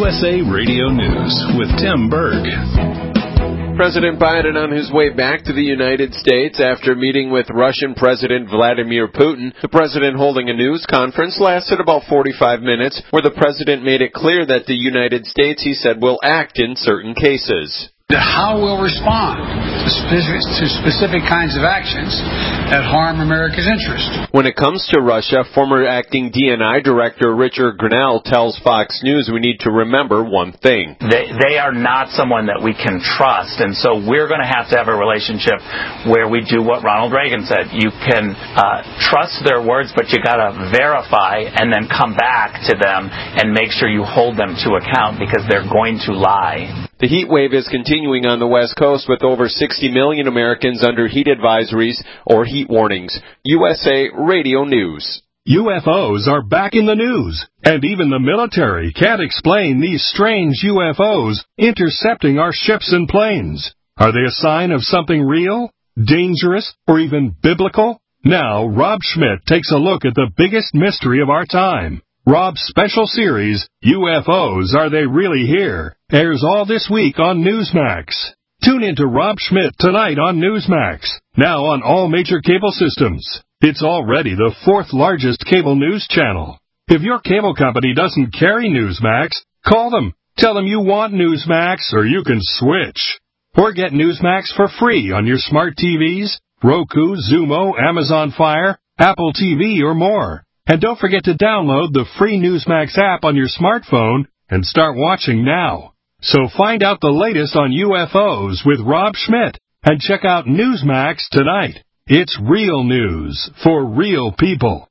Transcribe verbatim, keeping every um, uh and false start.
S A Radio News with Tim Berg. President Biden on his way back to the United States after meeting with Russian President Vladimir Putin. The president holding a news conference lasted about forty-five minutes, where the president made it clear that the United States, he said, will act in certain cases. How we'll respond to specific, to specific kinds of actions that harm America's interest. When it comes to Russia, former acting D N I director Richard Grenell tells Fox News we need to remember one thing. They, they are not someone that we can trust, and so we're going to have to have a relationship where we do what Ronald Reagan said. You can uh, trust their words, but you got to verify and then come back to them and make sure you hold them to account because they're going to lie. The heat wave is continuing on the West Coast with over sixty million Americans under heat advisories or heat warnings. U S A Radio News. U F Os are back in the news, and even the military can't explain these strange U F Os intercepting our ships and planes. Are they a sign of something real, dangerous, or even biblical? Now, Rob Schmitt takes a look at the biggest mystery of our time. Rob's special series, U F Os, Are They Really Here?, airs all this week on Newsmax. Tune in to Rob Schmitt tonight on Newsmax, now on all major cable systems. It's already the fourth largest cable news channel. If your cable company doesn't carry Newsmax, call them. Tell them you want Newsmax or you can switch. Or get Newsmax for free on your smart T Vs, Roku, Xumo, Amazon Fire, Apple T V, or more. And don't forget to download the free Newsmax app on your smartphone and start watching now. So find out the latest on U F Os with Rob Schmitt and check out Newsmax tonight. It's real news for real people.